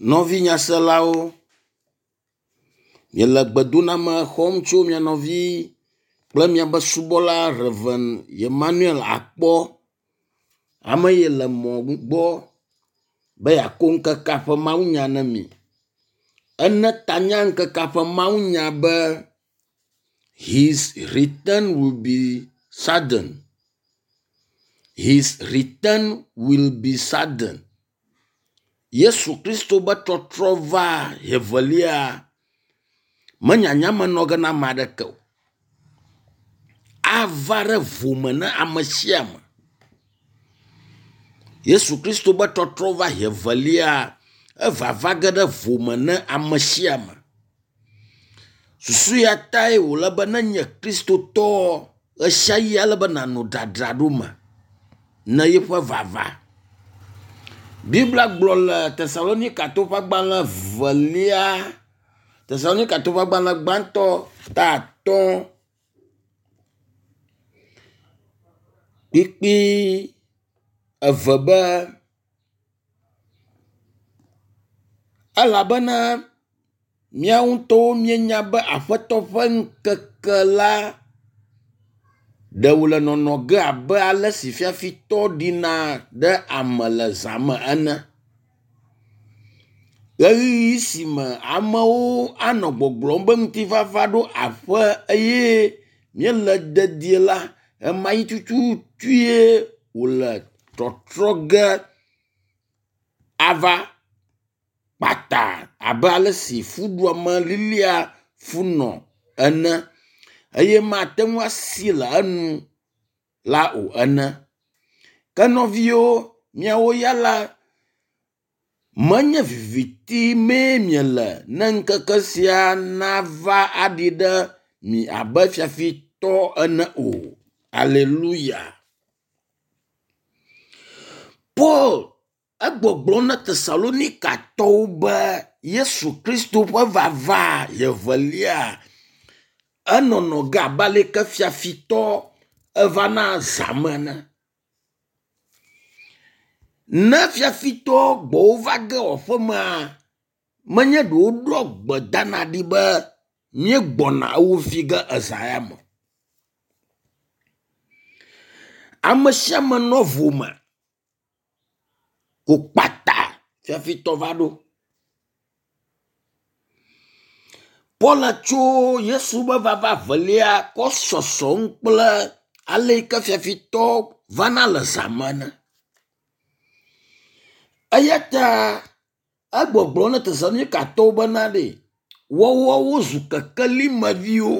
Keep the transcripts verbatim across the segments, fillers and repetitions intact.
Novi nyaselao, miele gbedoname xɔm tso mia nɔvi kple miabe subɔla Reverend Emmanuel Akpɔ, ame yi le mɔ gbɔ be yakɔ ŋkekea ƒe mawunya ne mi. Ene tanya ŋkekea ƒe mawunya be his return will be sudden. His return will be sudden. Yesu Kristo be trɔtrɔ va hevelia menyanya me nɔ ge na ame aɖeke o. Ava ɖe vo me ne ame sia ame. Yesu Kristo be trɔtrɔ va hevelia eva va ge ɖe vo me ne ame sia ame. Susu ya tae wòle be ne nye kristotɔ esia yi ale be nanɔ dzadzraɖo me ne yeƒe vava. Biblia gblɔ le Tesalonika to ƒe agbalẽ velia, Tesalonika to ƒe agbalẽ gbãtɔ ta atɔ̃ kpikpi eve be elabena míawo ŋutɔwo míenya be aƒetɔ ƒe ŋkeke la ɖe wòle nɔnɔ ge abe ale si fiafitɔ ɖina ɖe ame le zã me ene. Ɣeyiɣi si me amewo anɔ gbɔgblɔm be ŋutifafa ɖo aƒe eye míele dedie la, ema yi tututuie wòle trɔtrɔ ge ava kpata abe ale si fuɖuame lilia funɔ ene eye mate ŋu asi le enu la o ene. Ke nɔviwo, miawo ya la, menye viviti mee miele ne ŋkeke sia nava aɖi ɖe mi abe fiafitɔ ene o. Aleluya. Paul egbɔgblɔ na Tesalonikatɔwo be Yesu Kristo ƒe vava yevelia enɔnɔ ge abe aleke fiafitɔ evana zãme ene. Ne fiafitɔ gbɔwo va ge wɔƒe mea, menye ɖewo ɖɔ gbedana ɖi be míegbɔna ewo fi ge ezã ya me. Ame sia ame nɔ vo me ko kpata fiafitɔ va ɖo. Paul tso Yesu be vava velia kɔ sɔsɔm kple ale yi ke fiafitɔ vana le zã me ne. Eya ta egbɔgblɔ ne Tesalonikatɔwo bena ɖe wɔwɔwo zu kekeli meviwo.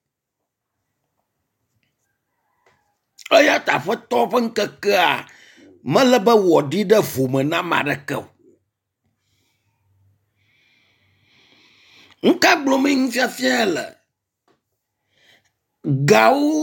Eya ta aƒetɔ ƒe ŋkekea mele be wòaɖi ɖe vo me na ame aɖeke o. Ŋka gblɔm nufiafia le? Gawo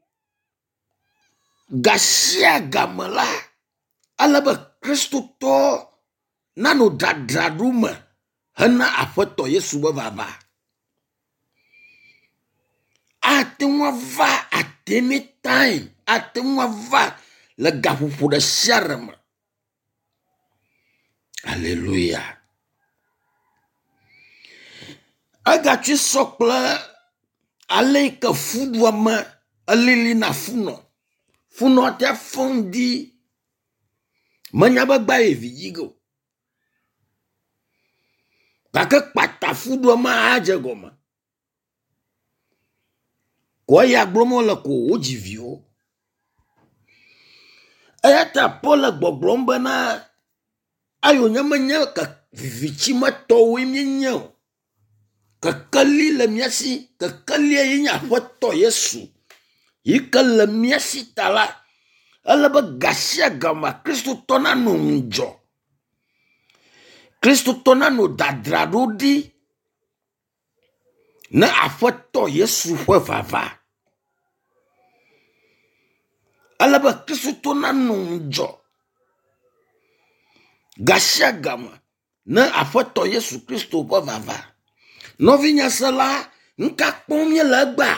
ga sia ga me la, ale be kristotɔ nanɔ dzadzraɖo me hena aƒetɔ Yesu be vava. Ate ŋu ava at any time, ate ŋu ava le gaƒoƒo ɖe sia ɖe me. Aleluya. Egatsui sɔ kple ale yi ke fuɖuame elili na funɔ. Funɔ te fɔm di menya be gba ye vidzi ge o. Gake kpata fuɖuame adze gɔme. Ko eya gblɔm wole ko wodzi viwo. Eya ta Paul gbɔgblɔm bena ayo nye menye ke vivitsi metɔwoe míenye o. Kekeli le mía si, kekelia ye nye aƒetɔ Yesu. Yi ke le mía si ta la, ele be ga sia ga me kristotɔ nanɔ ŋudzɔ. Kristotɔ nanɔ dzadzraɖo ɖi ne aƒetɔ Yesu ƒe vava. Ele be kristotɔ nanɔ ŋudzɔ ga sia ga me ne aƒetɔ Yesu Kristo ƒe vava. Nɔvi nyasela, ŋka kpɔm míele egbea?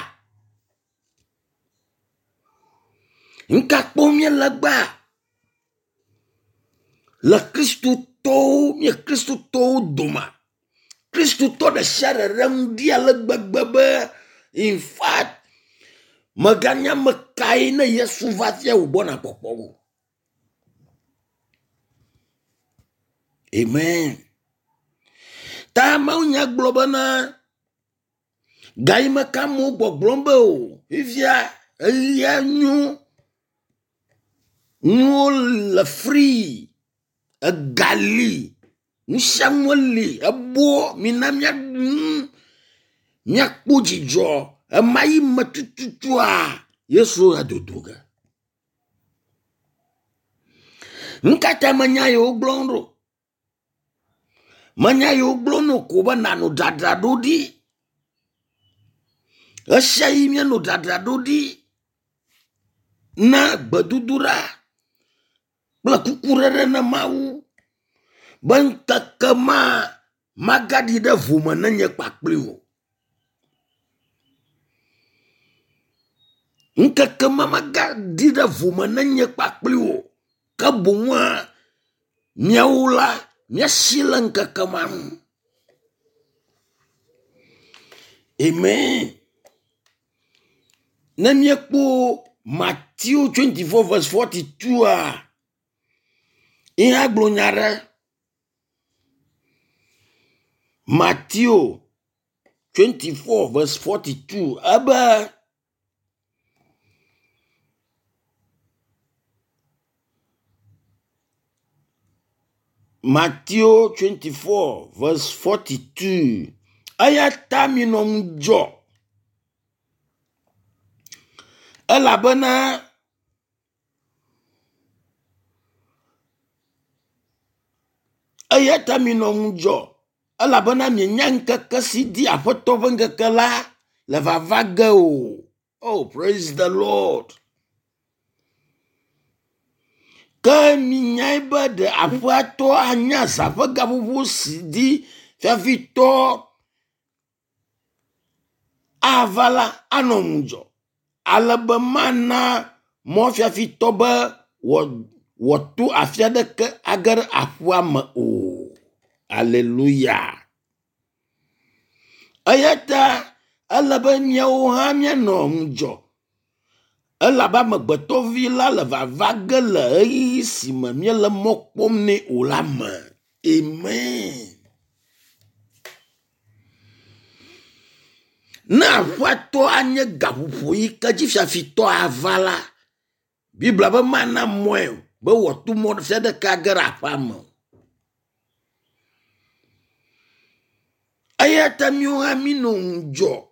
Ŋka kpɔm míele egbea? Le Kristo to mi Kristo to doma. Kristo to de share rem dia le gbegbe. In fact, maganya mekai na Yesu vatia ubona popo. Amen. Ta mau nya globana. Gai makamu boglombo. Ifia elia nyu. Nyu la free. A gali. Nushamwali. A bo. Minamya. Nyak puji jo. A mai matututua. Yesu aduduga. Nkata manyayo blondo. Manyayo blono kuba nanu dadadudi. Ashaimia no dadadudi. Na badudura. Bla kukurere na mau. Banta kama. Magadi da vuma nanye pakpliwo. Nka kama magadi da vuma nanye pakpliwo. Kabunwa. Nyaula. Nyasilang kakamamu. Amen. Namyekpo Matthew twenty-four verse forty-two a. Iha glonyara. Matthew twenty-four verse forty-two. Aba. Matthew twenty-four verse forty-two. Ayata minom jo. Alabana. Ayata minom jo. Alabana minyanka kasidi apotovenga kala. Leva vaga o. Oh, praise the Lord. Ka minyaiba de apuato anya zavaga bubu sidi. Fafito. Avala anomjo. Alabamana mofia fitoba watu afiada ke agar afuama o. Hallelujah. Ayata alabamia ohamia nomjo. Alabama betovila leva vagela isi mamia le mokpomne olama. Amen. Na wato anye gabupo yi kajifia fito avala. Bibla ba mana mwe. Ba watu mo fede kagara pamo. Ayata miwa minunjo.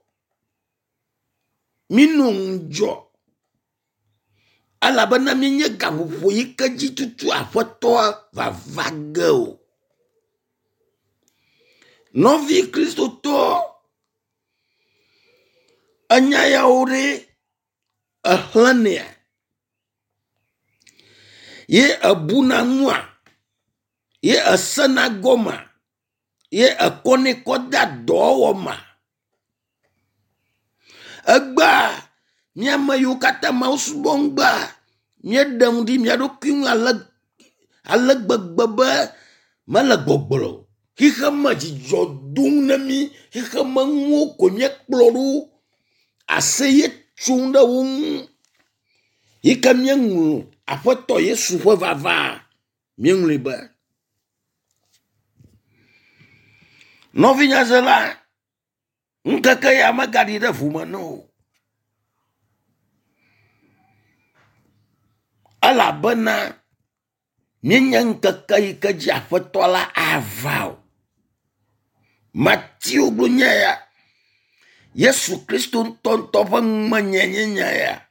Minunjo. Alabana minye gabupo yi kajitutu afoto va vageo. Novi Kristo to. Anyaya ore ahlania. Ye abuna ngwa. Ye asana goma. Ye akone koda dowoma. Agba. Nyama yukata mausbongba. Nyedam di nyadoking alag. Alag bagbaba. Malagbogbolo. Hikama jijodung nami. Hikama ngoko nyek ploru. Aseye chunda wung. Ika miengu. Apoto Yesu fwe vava. Miengu liba. Novi nyazela. Nkaka ya magadi da fumano. Ala bana. Mienya nkaka ika ji apoto la avao. Matthew blunyaya. Yesu Kristo tontopa manyenye ya.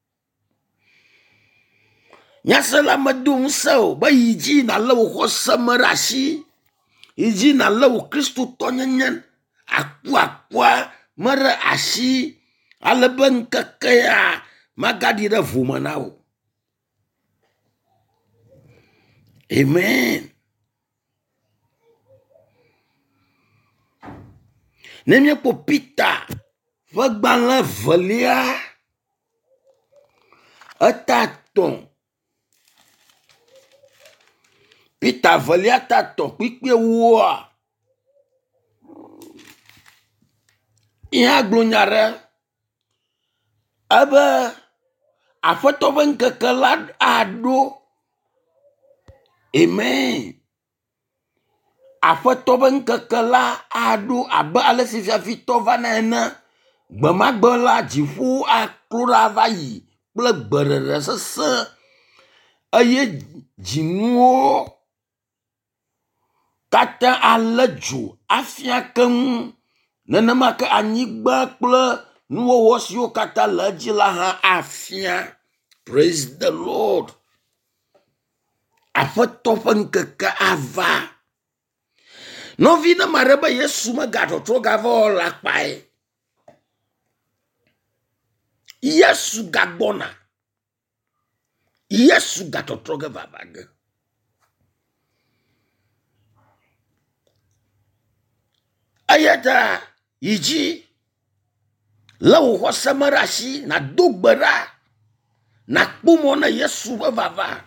Nyasala madung sao ba yiji na lawo hosa rashi. Yiji na lawo Kristo tonyenyen. Akwa akwa mara ashi. Alaban kakaya magadi da vumanao. Amen. Nemye popita. Vagban valia. Ataton. Peter velia tato kpikpe woa. Ia glunyare. Aba afoto ben kekelad ado. Amen. Afoto ben kekela ado aba ale sifia fito vanena. Gbema gbela jifu aklura vayi. Ple gberere sese. Aye jinuo. Kata alejo afia kem. Nenema ke anyigba kple nuwo sio kata leji la ha afia. Praise the Lord. Afoto pen keke ava. No vina mareba Yesu magato trogavo lakpai. Yesu gagbona. Yesu gato trogava baga. Ayata iji lau hosamarashi na dugbera na kumo na Yesu vava.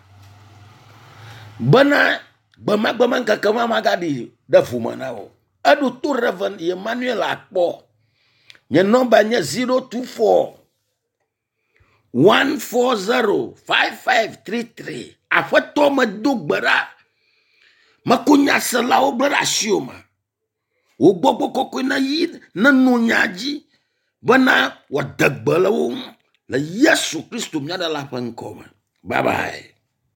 Bana bama bama kakama magadi da fumanao. Adu tu reven Emmanuel akpo. Nye nomba nye zero two four one four zero five five three three. Afoto ma dugbera. Makunya selao bera sioma. Ugbogbo koko na yid na nunyaji. Bana wadagbala um. La Yesu Kristo mnyada la pankoma. Bye bye.